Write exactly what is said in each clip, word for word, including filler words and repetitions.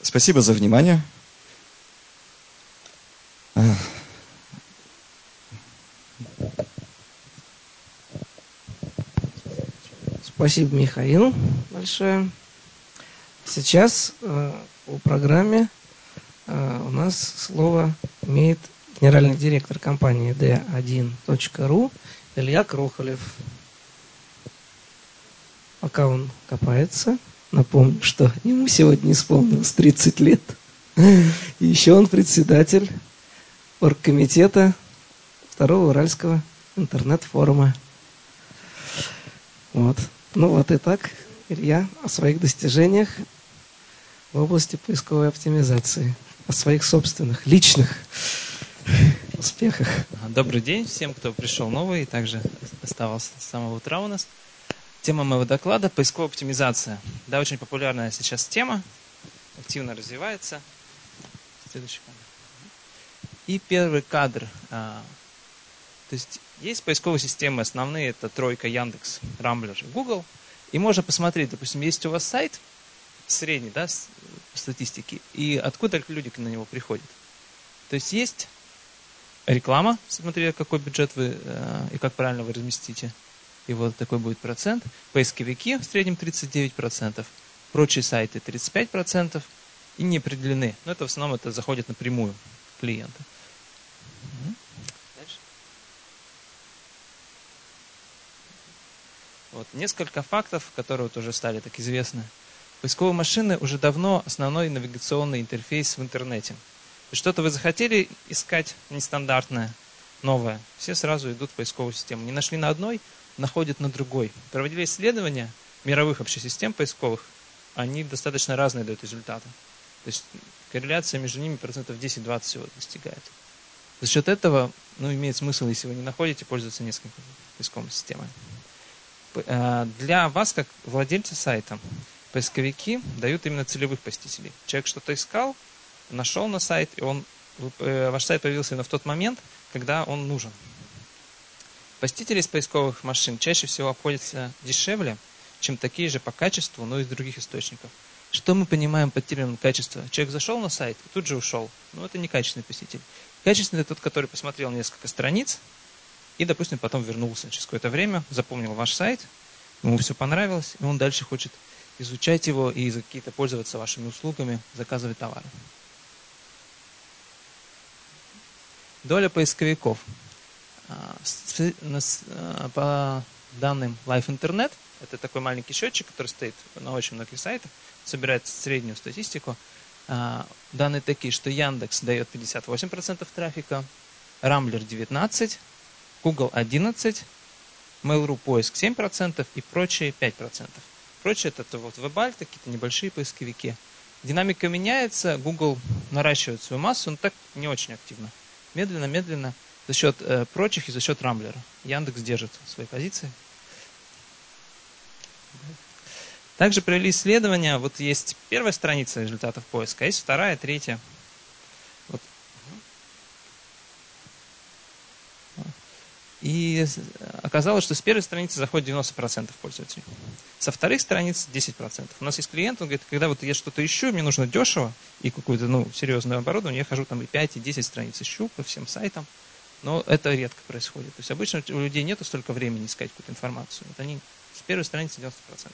Спасибо за внимание. Спасибо, Михаил, большое. Сейчас э, по программе э, у нас слово имеет генеральный директор компании ди один точка ру Илья Крохолев. Пока он копается, напомню, что ему сегодня исполнилось тридцать лет. И еще он председатель оргкомитета второго Уральского интернет-форума. Вот. Ну вот и так, Илья, о своих достижениях в области поисковой оптимизации, о своих собственных, личных успехах. Добрый день всем, кто пришел новый и также оставался с самого утра у нас. Тема моего доклада – поисковая оптимизация. Да, очень популярная сейчас тема, активно развивается. Следующий кадр. И первый кадр. А, то есть есть поисковые системы основные, это тройка, Яндекс, Рамблер и Google. И можно посмотреть, допустим, есть у вас сайт средний, да, по статистике, и откуда люди на него приходят. То есть есть реклама, смотря какой бюджет вы э, и как правильно вы разместите. И вот такой будет процент. Поисковики в среднем тридцать девять процентов. Прочие сайты тридцать пять процентов. И не определены. Но это в основном это заходит напрямую клиенты. Дальше. Вот. Несколько фактов, которые вот уже стали так известны. Поисковые машины уже давно основной навигационный интерфейс в интернете. Что-то вы захотели искать нестандартное, новое, все сразу идут в поисковую систему. Не нашли на одной, находят на другой. Проводили исследования мировых вообще систем поисковых, они достаточно разные дают результаты. То есть корреляция между ними процентов десять-двадцать всего достигает. За счет этого, ну, имеет смысл, если вы не находите, пользоваться несколькими поисковыми системами. Для вас, как владельца сайта, поисковики дают именно целевых посетителей. Человек что-то искал, нашел на сайт, и он, ваш сайт появился именно в тот момент, когда он нужен. Посетители из поисковых машин чаще всего обходятся дешевле, чем такие же по качеству, но из других источников. Что мы понимаем под термином качество? Человек зашел на сайт и тут же ушел. Но это не качественный посетитель. Качественный – это тот, который посмотрел несколько страниц и, допустим, потом вернулся через какое-то время, запомнил ваш сайт, ему все понравилось, и он дальше хочет изучать его и за какие-то пользоваться вашими услугами, заказывать товары. Доля поисковиков. По данным Live Internet, это такой маленький счетчик, который стоит на очень многих сайтах, собирает среднюю статистику. Данные такие, что Яндекс дает пятьдесят восемь процентов трафика, Рамблер девятнадцать процентов, Google одиннадцать процентов, Mail.ru поиск семь процентов и прочие пять процентов. Прочее это вот Вебальт, какие-то небольшие поисковики. Динамика меняется, Google наращивает свою массу, но так не очень активно. Медленно-медленно за счет э, прочих и за счет Рамблера. Яндекс держит свои позиции. Также провели исследования. Вот есть первая страница результатов поиска, а есть вторая, третья. Вот. И оказалось, что с первой страницы заходит девяносто процентов пользователей. Со вторых страниц десять процентов. У нас есть клиент, он говорит, когда вот я что-то ищу, мне нужно дешево и какое-то ну, серьезное оборудование, я хожу там и пять, и десять страниц ищу по всем сайтам. Но это редко происходит. То есть обычно у людей нет столько времени искать какую-то информацию. Вот они с первой страницы девяносто процентов.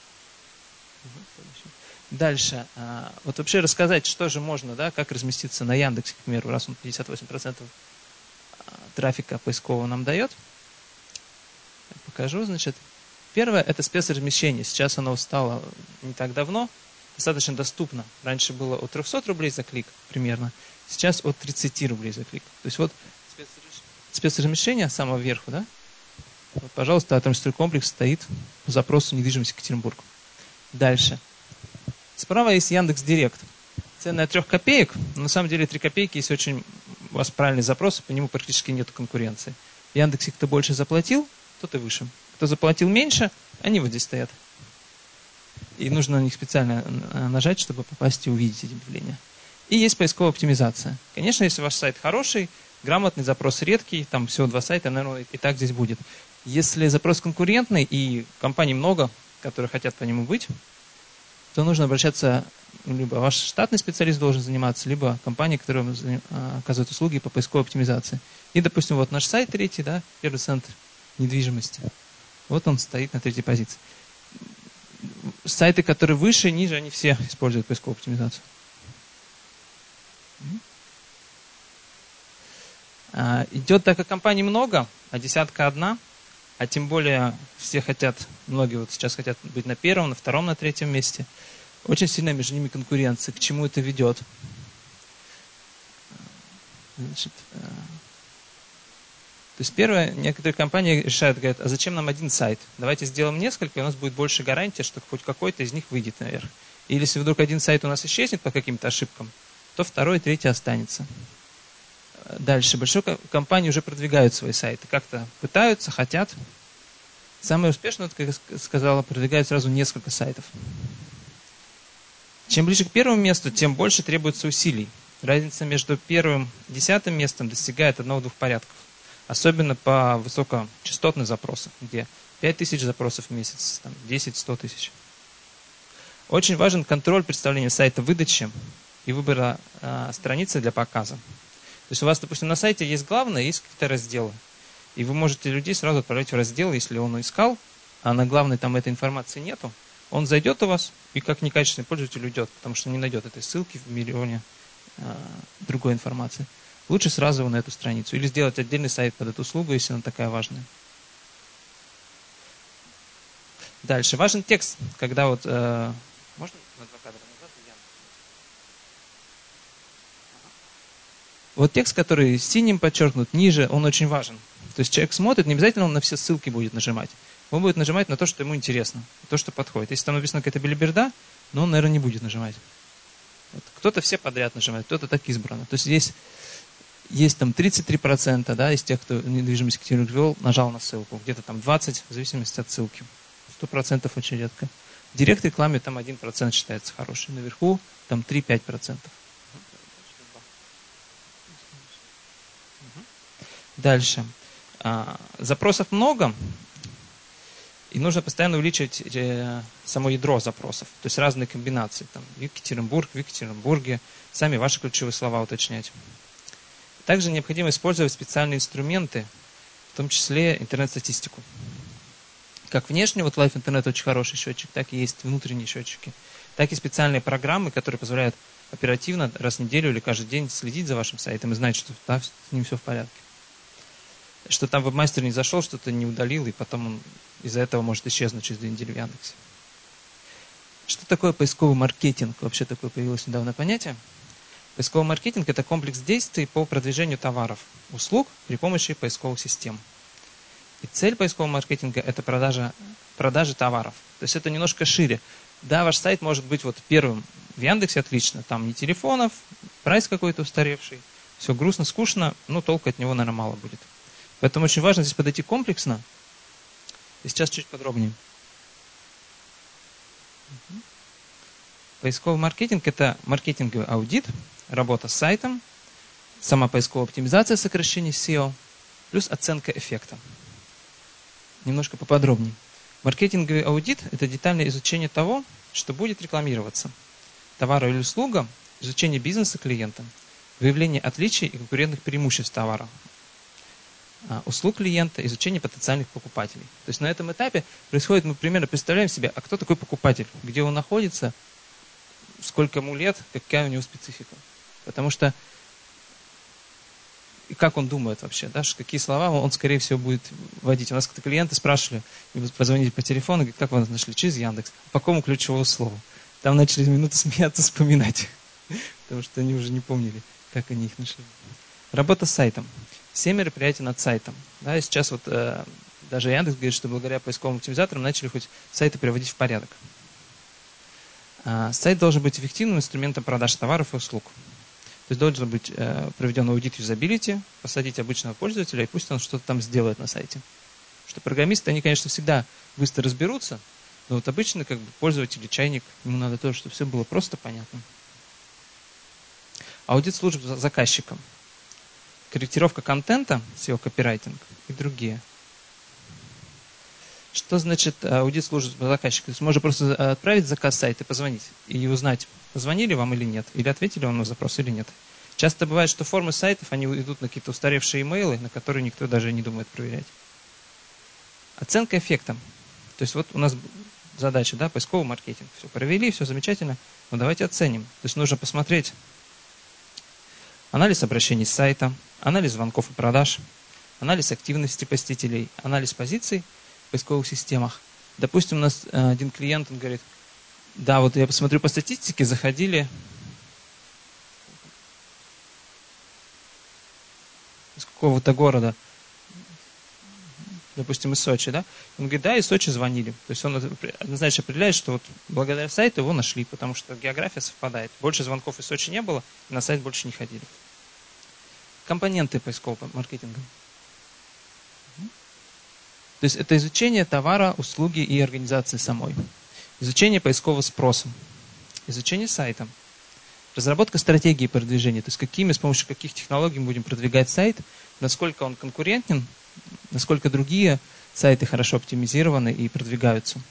Дальше. Вот вообще рассказать, что же можно, да, как разместиться на Яндексе, к примеру, раз он пятьдесят восемь процентов трафика поискового нам дает. Я покажу, значит. Первое – это спецразмещение. Сейчас оно стало не так давно, достаточно доступно. Раньше было от трехсот рублей за клик примерно, сейчас от тридцати рублей за клик. То есть вот спецразмещение с самого верху, да? Вот, пожалуйста, Атомстройкомплекс стоит по запросу недвижимости Екатеринбург. Дальше. Справа есть Яндекс.Директ. Цена от трех копеек, но на самом деле три копейки, если очень у вас правильный запрос, по нему практически нет конкуренции. В Яндексе кто больше заплатил, тот и выше. Кто заплатил меньше, они вот здесь стоят. И нужно на них специально нажать, чтобы попасть и увидеть эти объявления. И есть поисковая оптимизация. Конечно, если ваш сайт хороший, грамотный, запрос редкий, там всего два сайта, наверное, и так здесь будет. Если запрос конкурентный и компаний много, которые хотят по нему быть, то нужно обращаться либо ваш штатный специалист должен заниматься, либо компания, которая оказывает услуги по поисковой оптимизации. И, допустим, вот наш сайт третий, да, первый центр недвижимости. Вот он стоит на третьей позиции. Сайты, которые выше и ниже, они все используют поисковую оптимизацию. А, идет, так как компаний много, а десятка одна, а тем более все хотят, многие вот сейчас хотят быть на первом, на втором, на третьем месте. Очень сильная между ними конкуренция. К чему это ведет? Значит, то есть первое, некоторые компании решают, говорят, а зачем нам один сайт? Давайте сделаем несколько, и у нас будет больше гарантия, что хоть какой-то из них выйдет наверх. Или если вдруг один сайт у нас исчезнет по каким-то ошибкам, то второй, третий останется. Дальше. Большие компании уже продвигают свои сайты. Как-то пытаются, хотят. Самое успешное, как я сказала, продвигают сразу несколько сайтов. Чем ближе к первому месту, тем больше требуется усилий. Разница между первым и десятым местом достигает одного-двух порядков. Особенно по высокочастотным запросам, где пять тысяч запросов в месяц, там, десять-сто тысяч. Очень важен контроль представления сайта выдачи и выбора э, страницы для показа. То есть у вас, допустим, на сайте есть главное, есть какие-то разделы. И вы можете людей сразу отправлять в раздел, если он искал, а на главной там этой информации нету. Он зайдет у вас и как некачественный пользователь уйдет, потому что не найдет этой ссылки в миллионе э, другой информации. Лучше сразу его на эту страницу. Или сделать отдельный сайт под эту услугу, если она такая важная. Дальше. Важен текст, когда вот... Э, можно на два кадра назад? Вот текст, который синим подчеркнут, ниже, он очень важен. То есть человек смотрит, не обязательно он на все ссылки будет нажимать. Он будет нажимать на то, что ему интересно, то, что подходит. Если там написано какая-то белиберда, но он, наверное, не будет нажимать. Вот. Кто-то все подряд нажимает, кто-то так избрано. То есть здесь есть там тридцать три процента, да, из тех, кто недвижимость активно ввел, нажал на ссылку. Где-то там двадцать процентов, в зависимости от ссылки. сто процентов очень редко. В директ-рекламе там один процент считается хороший. Наверху там три-пять процентов. Дальше. Запросов много, и нужно постоянно увеличивать само ядро запросов. То есть разные комбинации. Там, Екатеринбург, в Екатеринбурге. Сами ваши ключевые слова уточнять. Также необходимо использовать специальные инструменты, в том числе интернет-статистику. Как внешне, вот Live Internet очень хороший счетчик, так и есть внутренние счетчики. Так и специальные программы, которые позволяют оперативно раз в неделю или каждый день следить за вашим сайтом и знать, что да, с ним все в порядке. Что там вебмастер не зашел, что-то не удалил, и потом он из-за этого может исчезнуть через две недели в Яндексе. Что такое поисковый маркетинг? Вообще такое появилось недавно понятие. Поисковый маркетинг – это комплекс действий по продвижению товаров, услуг при помощи поисковых систем. И цель поискового маркетинга – это продажа, продажа товаров. То есть это немножко шире. Да, ваш сайт может быть вот первым в Яндексе, отлично. Там ни телефонов, прайс какой-то устаревший. Все грустно, скучно, но толку от него, наверное, мало будет. Поэтому очень важно здесь подойти комплексно. И сейчас чуть подробнее. Поисковый маркетинг – это маркетинговый аудит, работа с сайтом, сама поисковая оптимизация, сокращение эс и о, плюс оценка эффекта. Немножко поподробнее. Маркетинговый аудит – это детальное изучение того, что будет рекламироваться. Товар или услуга, изучение бизнеса клиента, выявление отличий и конкурентных преимуществ товара, услуг клиента, изучение потенциальных покупателей. То есть на этом этапе происходит, мы примерно представляем себе, а кто такой покупатель, где он находится, сколько ему лет, какая у него специфика. Потому что и как он думает вообще, да, какие слова он, скорее всего, будет вводить. У нас как-то клиенты спрашивали, позвонили по телефону, говорят, как вы нас нашли? Через Яндекс. По какому ключевому слову? Там начали минуту смеяться, вспоминать, потому что они уже не помнили, как они их нашли. Работа с сайтом. Все мероприятия над сайтом. Да, и сейчас вот э, даже Яндекс говорит, что благодаря поисковым оптимизаторам начали хоть сайты приводить в порядок. А, сайт должен быть эффективным инструментом продаж товаров и услуг. То есть должен быть э, проведен аудит юзабилити, посадить обычного пользователя, и пусть он что-то там сделает на сайте. Потому что программисты, они, конечно, всегда быстро разберутся, но вот обычно как бы пользователь, чайник, ему надо тоже, чтобы все было просто понятно. Аудит служб заказчикам. Корректировка контента, эс и о, копирайтинг и другие. Что значит аудит службы заказчика? То есть можно просто отправить заказ сайта и позвонить и узнать, позвонили вам или нет, или ответили вам на запрос или нет. Часто бывает, что формы сайтов, они идут на какие-то устаревшие имейлы, на которые никто даже не думает проверять. Оценка эффекта. То есть вот у нас задача, да, поисковый маркетинг. Все провели, все замечательно, но давайте оценим. То есть нужно посмотреть анализ обращений с сайта, анализ звонков и продаж, анализ активности посетителей, анализ позиций в поисковых системах. Допустим, у нас один клиент, он говорит, да, вот я посмотрю по статистике, заходили из какого-то города, допустим, из Сочи, да? Он говорит, да, из Сочи звонили. То есть он однозначно определяет, что вот благодаря сайту его нашли, потому что география совпадает. Больше звонков из Сочи не было, и на сайт больше не ходили. Компоненты поискового маркетинга. То есть это изучение товара, услуги и организации самой. Изучение поискового спроса. Изучение сайта. Разработка стратегии продвижения. То есть какими, с помощью каких технологий мы будем продвигать сайт, насколько он конкурентен, насколько другие сайты хорошо оптимизированы и продвигаются.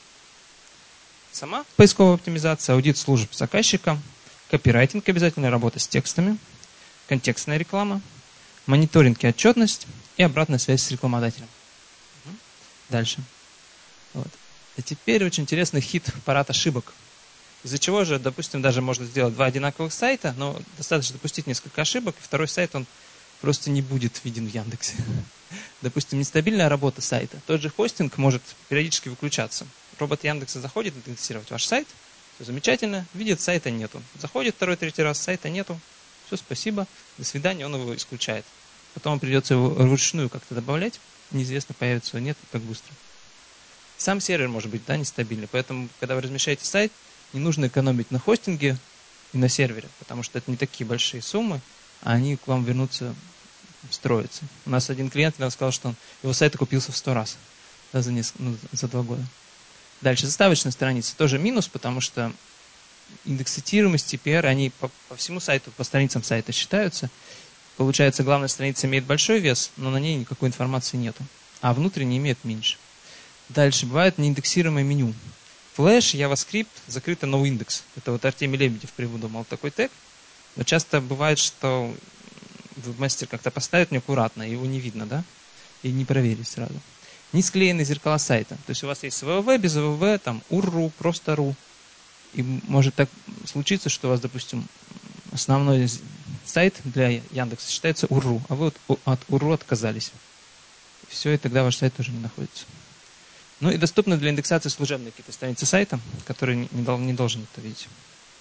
Сама поисковая оптимизация, аудит служб заказчика, копирайтинг, обязательно работа с текстами, контекстная реклама, мониторинг и отчетность и обратная связь с рекламодателем. Дальше. Вот. И теперь очень интересный хит парад ошибок. Из-за чего же, допустим, даже можно сделать два одинаковых сайта, но достаточно допустить несколько ошибок, и второй сайт, он просто не будет виден в Яндексе. Допустим, нестабильная работа сайта. Тот же хостинг может периодически выключаться. Робот Яндекса заходит индексировать ваш сайт, все замечательно, видит, сайта нету. Заходит второй, третий раз, сайта нету, все, спасибо, до свидания, он его исключает. Потом придется его вручную как-то добавлять, неизвестно, появится он, нет, как быстро. Сам сервер может быть, да, нестабильный, поэтому, когда вы размещаете сайт, не нужно экономить на хостинге и на сервере, потому что это не такие большие суммы, а они к вам вернутся, строятся. У нас один клиент нам сказал, что он, его сайт окупился в сто раз, да, за, несколько, ну, за два года. Дальше, заставочная страница тоже минус, потому что индекс цитируемости, пи ар, они по, по всему сайту, по страницам сайта считаются. Получается, главная страница имеет большой вес, но на ней никакой информации нету, а внутренняя имеет меньше. Дальше, бывает неиндексируемое меню. Flash, JavaScript, закрыто noindex. Это вот Артемий Лебедев придумал такой тег. Но часто бывает, что вебмастер как-то поставит неаккуратно, его не видно, да? И не проверить сразу. Не склеенные зеркала сайта. То есть у вас есть вэ вэ вэ, без вэ вэ вэ, там ю ар точка ру, просто .ру. И может так случиться, что у вас, допустим, основной сайт для Яндекса считается ю ар точка ру, а вы от ю ар точка ру отказались. И все, и тогда ваш сайт тоже не находится. Ну и доступны для индексации служебные какие-то страницы сайта, которые не, не, не должен это видеть.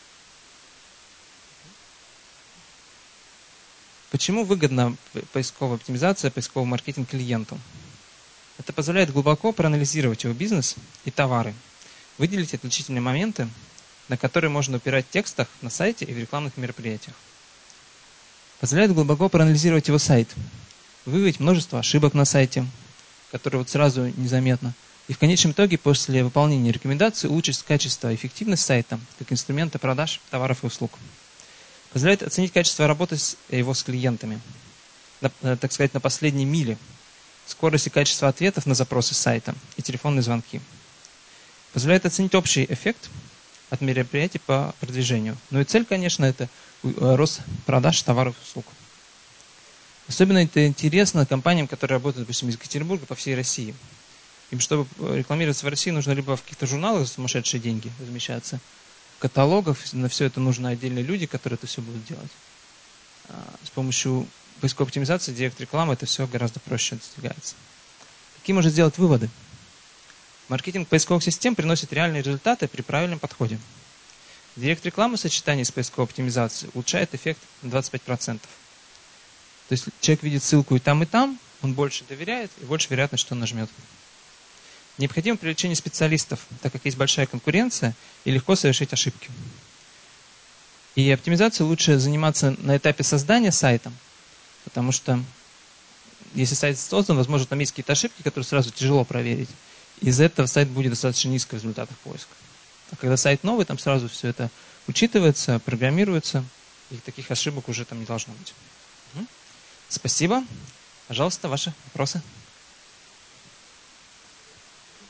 Почему выгодна поисковая оптимизация, поисковый маркетинг клиенту? Это позволяет глубоко проанализировать его бизнес и товары, выделить отличительные моменты, на которые можно упирать в текстах на сайте и в рекламных мероприятиях. Позволяет глубоко проанализировать его сайт, выявить множество ошибок на сайте, которые вот сразу незаметно, и в конечном итоге после выполнения рекомендаций улучшить качество и эффективность сайта как инструмента продаж товаров и услуг. Позволяет оценить качество работы с, его с клиентами, на, так сказать, на последней миле, скорость и качество ответов на запросы сайта и телефонные звонки. Позволяет оценить общий эффект от мероприятий по продвижению. Ну и цель, конечно, это рост продаж товаров и услуг. Особенно это интересно компаниям, которые работают, допустим, из Екатеринбурга по всей России. Им, чтобы рекламироваться в России, нужно либо в каких-то журналах за сумасшедшие деньги размещаться, в каталогах, на все это нужны отдельные люди, которые это все будут делать. С помощью поисковой оптимизации, директ рекламы это все гораздо проще достигается. Какие можно сделать выводы? Маркетинг поисковых систем приносит реальные результаты при правильном подходе. Директ рекламы в сочетании с поисковой оптимизацией улучшает эффект на двадцать пять процентов. То есть человек видит ссылку и там, и там, он больше доверяет, и больше вероятность, что он нажмет. Необходимо привлечение специалистов, так как есть большая конкуренция и легко совершить ошибки. И оптимизацией лучше заниматься на этапе создания сайта, потому что если сайт создан, возможно, там есть какие-то ошибки, которые сразу тяжело проверить. Из-за этого сайт будет достаточно низко в результатах поиска. А когда сайт новый, там сразу все это учитывается, программируется, и таких ошибок уже там не должно быть. Угу. Спасибо. Пожалуйста, ваши вопросы.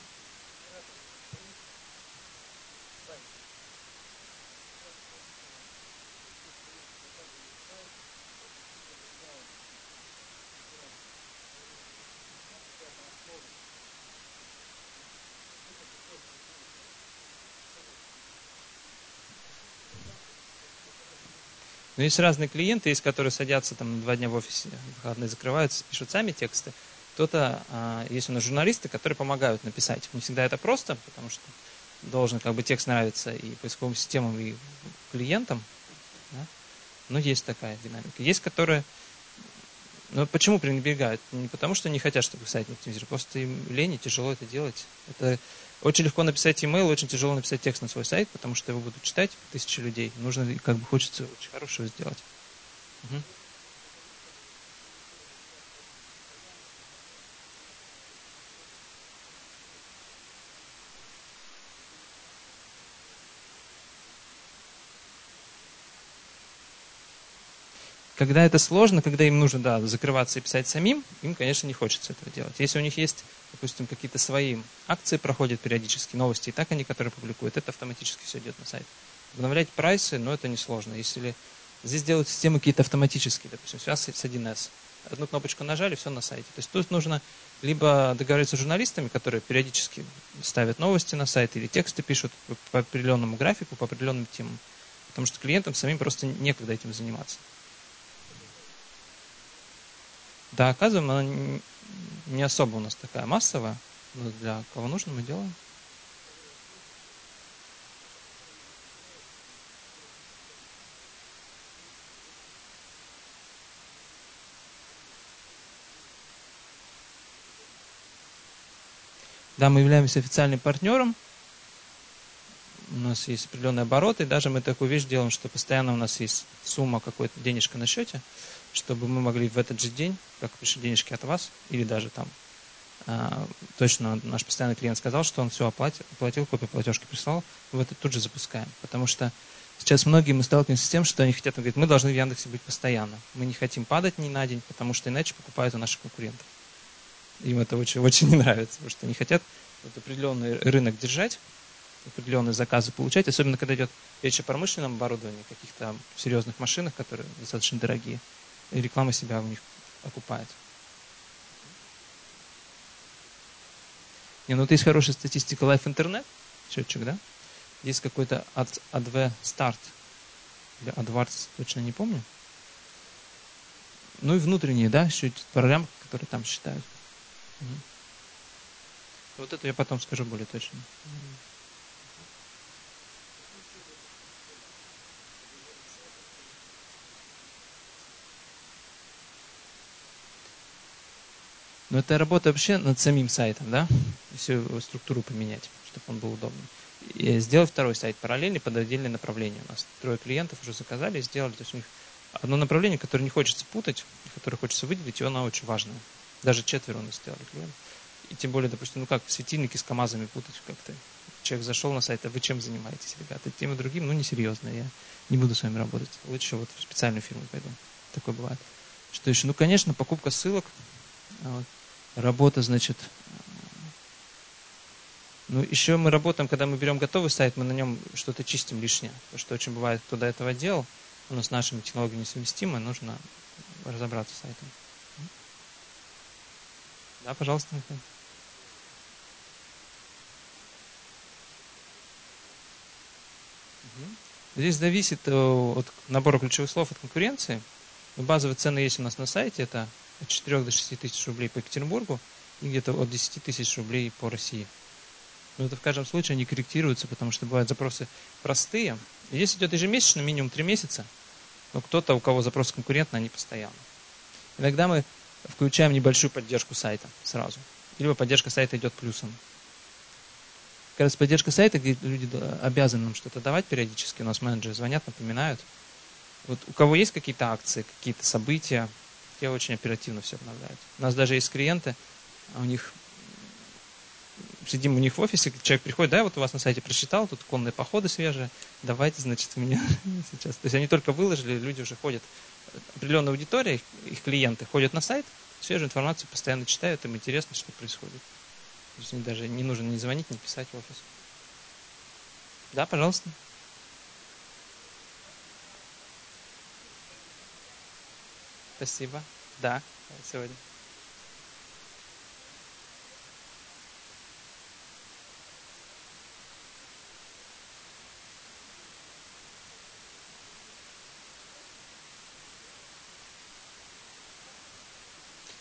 Но есть разные клиенты, есть, которые садятся там на два дня в офисе, выходные закрываются, пишут сами тексты. Кто-то, а, есть у нас журналисты, которые помогают написать. Не всегда это просто, потому что должен как бы текст нравиться и поисковым системам, и клиентам. Да? Но есть такая динамика. Есть, которые... Но почему пренебрегают? Не потому, что не хотят, чтобы сайт не оптимизировали, просто им лень и тяжело это делать. Это очень легко написать email, очень тяжело написать текст на свой сайт, потому что его будут читать тысячи людей. Нужно, как бы хочется очень хорошего сделать. Угу. Когда это сложно, когда им нужно, да, закрываться и писать самим, им, конечно, не хочется этого делать. Если у них есть, допустим, какие-то свои акции проходят периодически, новости, и так они, которые публикуют, это автоматически все идет на сайт. Обновлять прайсы, но это несложно. Если здесь делают системы какие-то автоматические, допустим, связь с один эс. Одну кнопочку нажали, все на сайте. То есть тут нужно либо договориться с журналистами, которые периодически ставят новости на сайт, или тексты пишут по определенному графику, по определенным темам. Потому что клиентам самим просто некогда этим заниматься. Да, оказываем, она не особо у нас такая массовая, но для кого нужно, мы делаем. Да, мы являемся официальным партнером, у нас есть определенные обороты, и даже мы такую вещь делаем, что постоянно у нас есть сумма, какой-то денежка на счете, чтобы мы могли в этот же день, как пришли денежки от вас, или даже там, а, точно наш постоянный клиент сказал, что он все оплатил, оплатил, копию платежки прислал, в это тут же запускаем. Потому что сейчас многие мы сталкиваемся с тем, что они хотят, он говорит, мы должны в Яндексе быть постоянно. Мы не хотим падать ни на день, потому что иначе покупают у наших конкурентов. Им это очень, очень не нравится, потому что они хотят вот определенный рынок держать, определенные заказы получать, особенно когда идет речь о промышленном оборудовании, каких-то серьезных машинах, которые достаточно дорогие, и реклама себя у них окупает. Не, ну вот есть хорошая статистика Life Internet, счетчик, да? Есть какой-то эй дэ ви Start, или AdWords, точно не помню. Ну и внутренние, да, еще программы, которые там считают. Угу. Вот это я потом скажу более точно. Но это работа вообще над самим сайтом, да? Всю структуру поменять, чтобы он был удобный. И сделать второй сайт параллельный под отдельное направление. У нас трое клиентов уже заказали и сделали. То есть у них одно направление, которое не хочется путать, которое хочется выделить, и оно очень важное. Даже четверо у нас сделали клиент. И тем более, допустим, ну как светильники с КАМАЗами путать как-то. Человек зашел на сайт, а вы чем занимаетесь, ребята? Тем и другим, ну несерьезно, я не буду с вами работать. Лучше вот в специальную фирму пойду. Такое бывает. Что еще? Ну, конечно, покупка ссылок. Вот. Работа, значит, ну, еще мы работаем, когда мы берем готовый сайт, мы на нем что-то чистим лишнее. Потому что очень бывает, кто до этого делал, у нас с нашими технологиями несовместимо, нужно разобраться с сайтом. Да, пожалуйста, Михаил. Здесь зависит от набора ключевых слов от конкуренции. Базовые цены есть у нас на сайте, это от четырёх до шести тысяч рублей по Екатеринбургу и где-то от десяти тысяч рублей по России. Но это в каждом случае они корректируются, потому что бывают запросы простые. Здесь идет ежемесячно, минимум три месяца, но кто-то, у кого запросы конкурентные, они постоянно. Иногда мы включаем небольшую поддержку сайта сразу. Либо поддержка сайта идет плюсом. Как раз поддержка сайта, где люди обязаны нам что-то давать периодически, у нас менеджеры звонят, напоминают. Вот у кого есть какие-то акции, какие-то события, те очень оперативно все обновляют. У нас даже есть клиенты, а у них сидим у них в офисе, человек приходит, да, вот у вас на сайте прочитал, тут конные походы свежие, давайте, значит, у меня сейчас. То есть они только выложили, люди уже ходят, определенная аудитория, их клиенты ходят на сайт, свежую информацию постоянно читают, им интересно, что происходит. То есть им даже не нужно ни звонить, ни писать в офис. Да, пожалуйста. Спасибо. Да, сегодня.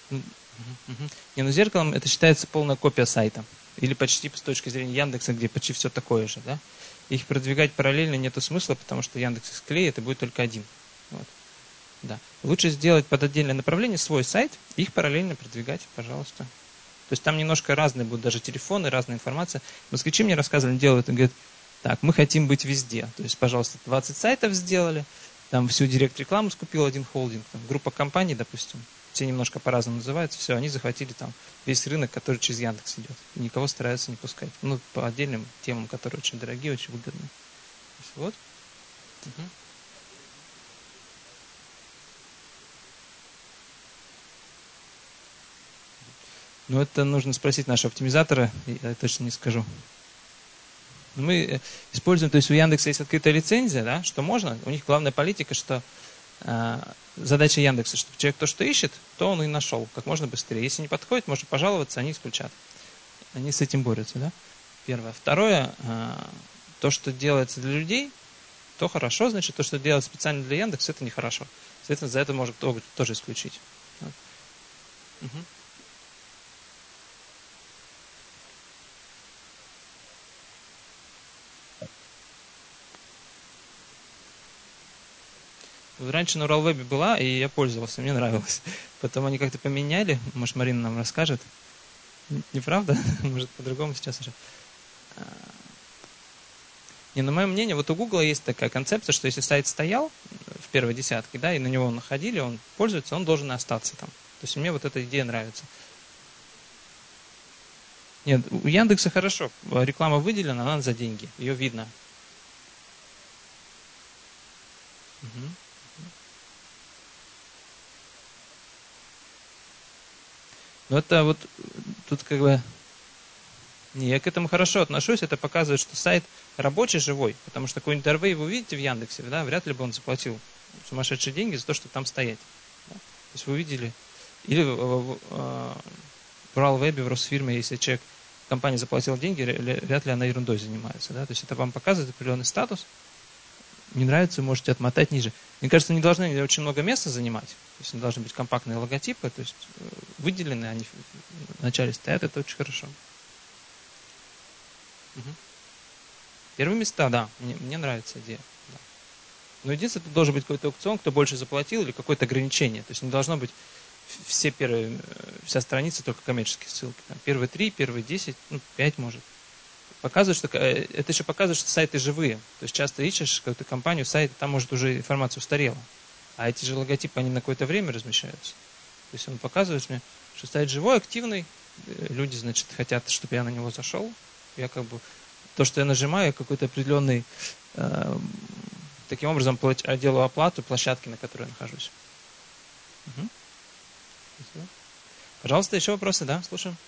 Мгм, мгм. Не, ну зеркалом это считается полная копия сайта. Или почти с точки зрения Яндекса, где почти все такое же, да? Их продвигать параллельно нету смысла, потому что Яндекс их склеит, и будет только один. Вот. Да. Лучше сделать под отдельное направление свой сайт, и их параллельно продвигать, пожалуйста. То есть там немножко разные будут даже телефоны, разная информация. Москвичи мне рассказывали, делают, и говорят, так, мы хотим быть везде. То есть, пожалуйста, двадцать сайтов сделали, там всю директ-рекламу скупил один холдинг, там, группа компаний, допустим, все немножко по-разному называются, все, они захватили там весь рынок, который через Яндекс идет. И никого стараются не пускать. Ну, по отдельным темам, которые очень дорогие, очень выгодные. Вот. Угу. Ну, это нужно спросить нашего оптимизатора, я точно не скажу. Мы используем, то есть у Яндекса есть открытая лицензия, да, что можно. У них главная политика, что э, задача Яндекса, чтобы человек то, что ищет, то он и нашел как можно быстрее. Если не подходит, можно пожаловаться, они исключат. Они с этим борются, да. Первое. Второе, э, то, что делается для людей, то хорошо, значит, то, что делается специально для Яндекса, это нехорошо. Соответственно, за это можно тоже исключить. Вот. Угу. Раньше на Уралвебе была, и я пользовался, мне нравилось. Потом они как-то поменяли, может, Марина нам расскажет. Неправда? Может, по-другому сейчас уже. Не, на мое мнение, вот у Гугла есть такая концепция, что если сайт стоял в первой десятке, да, и на него находили, он пользуется, он должен и остаться там. То есть мне вот эта идея нравится. Нет, у Яндекса хорошо, реклама выделена, она за деньги, ее видно. Угу. Но это вот тут как бы... Не, я к этому хорошо отношусь, это показывает, что сайт рабочий, живой, потому что какой-нибудь Дорвей вы увидите в Яндексе, да, вряд ли бы он заплатил сумасшедшие деньги за то, чтобы там стоять. Да. То есть вы увидели, или в, в, в Уралвебе, в Росфирме, если человек, компания заплатила деньги, вряд ли она ерундой занимается, да, то есть это вам показывает определенный статус, не нравится, вы можете отмотать ниже. Мне кажется, не должны очень много места занимать, то есть не должны быть компактные логотипы, то есть выделенные, они в начале стоят, это очень хорошо. Угу. Первые места, да, мне, мне нравится идея. Да. Но единственное, тут должен быть какой-то аукцион, кто больше заплатил, или какое-то ограничение. То есть не должно быть все первые, вся страница только коммерческие ссылки. Там первые три, первые десять, ну, пять может. Показывает, что, это еще показывает, что сайты живые. То есть часто ищешь какую-то компанию, сайт, там может уже информация устарела. А эти же логотипы, они на какое-то время размещаются. То есть он показывает мне, что сайт живой, активный. Люди, значит, хотят, чтобы я на него зашел. Я как бы... То, что я нажимаю, какой-то определенный... Э, таким образом, делаю оплату площадки, на которой я нахожусь. Угу. Спасибо. Пожалуйста, еще вопросы, да? Слушаем.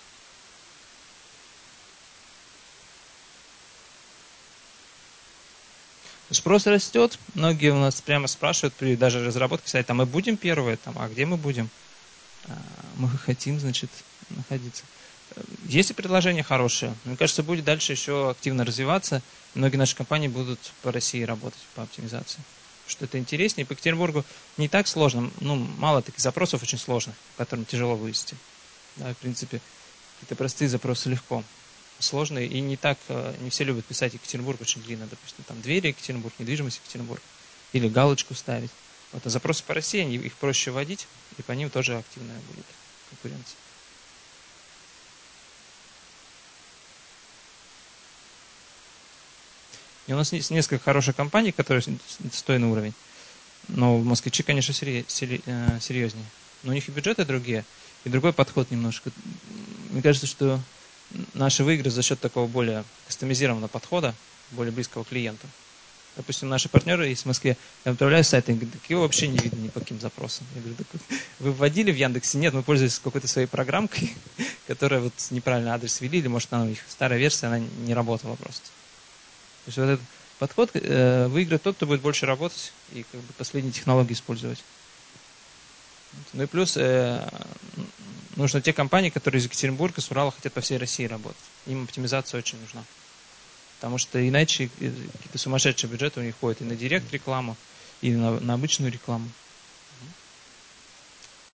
Спрос растет. Многие у нас прямо спрашивают при даже разработке сайта, а мы будем первые, там, а где мы будем? Мы хотим, значит, находиться. Есть и предложения хорошие. Мне кажется, будет дальше еще активно развиваться. Многие наши компании будут по России работать по оптимизации. Что это интереснее. По Екатеринбургу не так сложно. Ну, мало таких запросов очень сложных, которым тяжело вывести. Да, в принципе, какие-то простые запросы легко. Сложные. И не так, не все любят писать Екатеринбург очень длинно. Допустим, там двери Екатеринбург, недвижимость Екатеринбург. Или галочку ставить. Вот, а запросы по России, они, их проще вводить, и по ним тоже активная будет конкуренция. И у нас есть несколько хороших компаний, которые достойны уровень. Но москвичи, конечно, серьезнее. Но у них и бюджеты другие, и другой подход немножко. Мне кажется, что наши выиграют за счет такого более кастомизированного подхода, более близкого к клиенту. Допустим, наши партнеры есть в Москве, я отправляю сайт, они говорят, так его вообще не видно ни по каким запросам. Я говорю, так вы вводили в Яндексе? Нет, мы пользуемся какой-то своей программкой, которая вот неправильный адрес ввели, или может она у них старая версия, она не работала просто. То есть вот этот подход э, выиграет тот, кто будет больше работать и как бы последние технологии использовать. Ну и плюс э, нужно те компании, которые из Екатеринбурга, с Урала хотят по всей России работать. Им оптимизация очень нужна. Потому что иначе какие-то сумасшедшие бюджеты у них ходят и на директ рекламу, и на, на обычную рекламу.